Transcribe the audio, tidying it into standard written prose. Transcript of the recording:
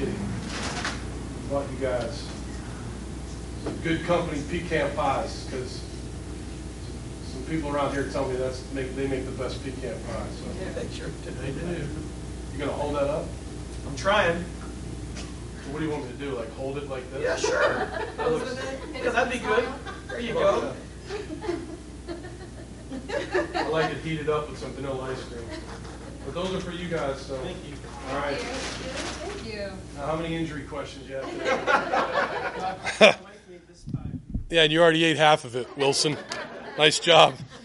kidding. I bought you guys some good company pecan pies, because some people around here tell me they make the best pecan pie. So. Yeah, they sure do. They do. You gonna hold that up? I'm trying. What do you want me to do? Like hold it like this? Yeah, sure. Yeah, that'd be good. There you go. I like it heated up with some vanilla ice cream. But those are for you guys, so. Thank you. All right. Thank you. Now, how many injury questions you have today? Yeah, and you already ate half of it, Wilson. Nice job.